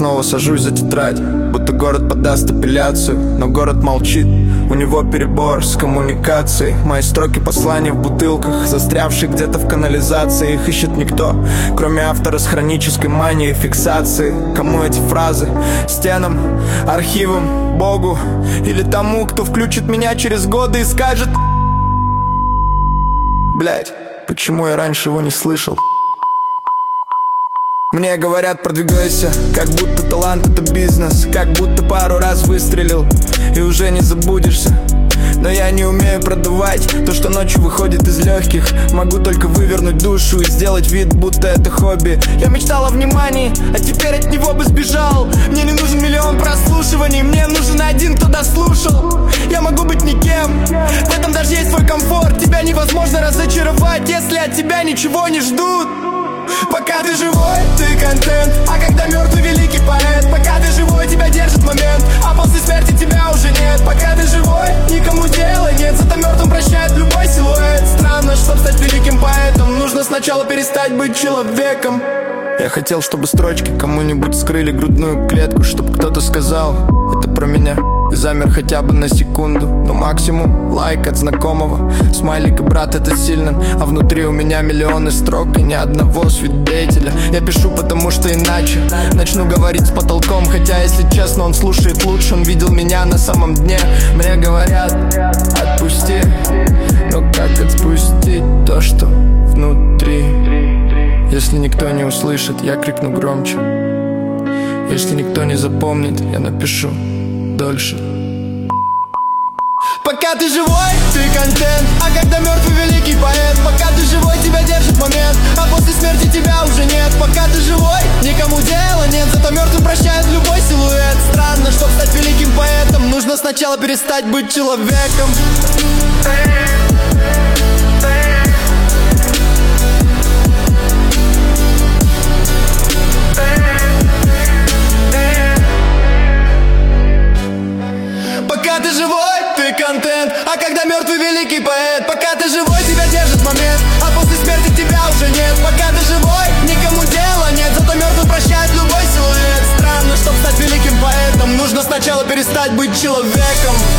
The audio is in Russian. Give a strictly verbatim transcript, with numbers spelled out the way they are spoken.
снова сажусь за тетрадь, будто город подаст апелляцию. Но город молчит, у него перебор с коммуникацией. Мои строки послания в бутылках, застрявшие где-то в канализации. Их ищет никто, кроме автора с хронической манией фиксации. Кому эти фразы? Стенам, архивам, Богу или тому, кто включит меня через годы и скажет: блять, почему я раньше его не слышал? Мне говорят, продвигайся, как будто талант это бизнес, как будто пару раз выстрелил и уже не забудешься. Но я не умею продавать то, что ночью выходит из легких. Могу только вывернуть душу и сделать вид, будто это хобби. Я мечтал о внимании, а теперь от него бы сбежал. Мне не нужен миллион прослушиваний, мне нужен один, кто дослушал. Я могу быть никем, в этом даже есть свой комфорт. Тебя невозможно разочаровать, если от тебя ничего не ждут. Пока ты живой, ты контент, а когда мертвый великий поэт. Пока ты живой, тебя держит момент, а после смерти тебя уже нет. Пока ты живой, никому дела нет, зато мертвым прощает любой силуэт. Странно, чтоб стать великим поэтом, нужно сначала перестать быть человеком. Я хотел, чтобы строчки кому-нибудь скрыли грудную клетку, чтобы кто-то сказал: это про меня. И замер хотя бы на секунду, но максимум лайк от знакомого. Смайлик и брат это сильно, а внутри у меня миллионы строк и ни одного свидетеля. Я пишу, потому что иначе начну говорить с потолком. Хотя, если честно, он слушает лучше, он видел меня на самом дне. Мне говорят: отпусти, но как отпустить то, что внутри? Если никто не услышит, я крикну громче. Если никто не запомнит, я напишу дольше. Пока ты живой, ты контент, а когда мертвый великий поэт. Пока ты живой, тебя держит момент, а после смерти тебя уже нет. Пока ты живой, никому дела нет, зато мертвым прощает любой силуэт. Странно, чтоб стать великим поэтом, нужно сначала перестать быть человеком. Пока ты живой, ты контент, а когда мертвый великий поэт. Пока ты живой, тебя держит момент, а после смерти тебя уже нет. Пока ты живой, никому дела нет, зато мертвым прощает любой силуэт. Странно, чтоб стать великим поэтом, нужно сначала перестать быть человеком.